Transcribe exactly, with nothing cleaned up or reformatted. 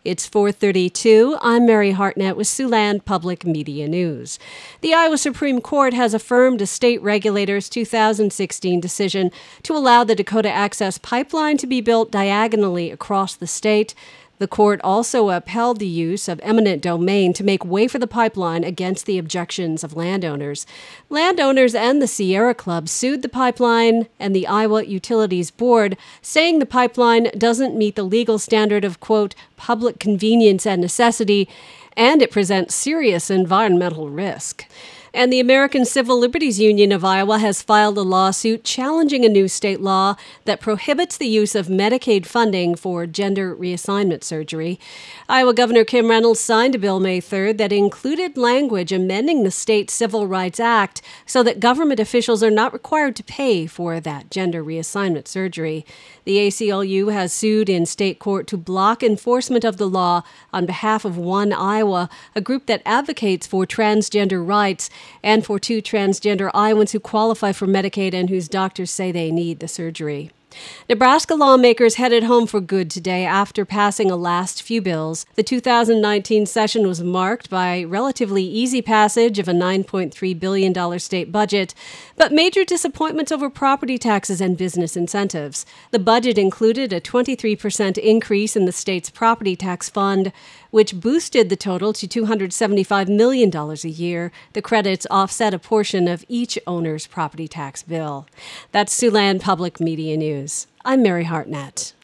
It's four thirty-two. I'm Mary Hartnett with Siouxland Public Media News. The Iowa Supreme Court has affirmed a state regulator's two thousand sixteen decision to allow the Dakota Access Pipeline to be built diagonally across the state. The court also upheld the use of eminent domain to make way for the pipeline against the objections of landowners. Landowners and the Sierra Club sued the pipeline and the Iowa Utilities Board, saying the pipeline doesn't meet the legal standard of, quote, public convenience and necessity, and it presents serious environmental risk. And the American Civil Liberties Union of Iowa has filed a lawsuit challenging a new state law that prohibits the use of Medicaid funding for gender reassignment surgery. Iowa Governor Kim Reynolds signed a bill May third that included language amending the state Civil Rights Act so that government officials are not required to pay for that gender reassignment surgery. The A C L U has sued in state court to block enforcement of the law on behalf of One Iowa, a group that advocates for transgender rights, and for two transgender Iowans who qualify for Medicaid and whose doctors say they need the surgery. Nebraska lawmakers headed home for good today after passing a last few bills. The two thousand nineteen session was marked by relatively easy passage of a nine point three billion dollars state budget, but major disappointments over property taxes and business incentives. The budget included a twenty-three percent increase in the state's property tax fund, which boosted the total to two hundred seventy-five million dollars a year. The credits offset a portion of each owner's property tax bill. That's Siouxland Public Media News. I'm Mary Hartnett.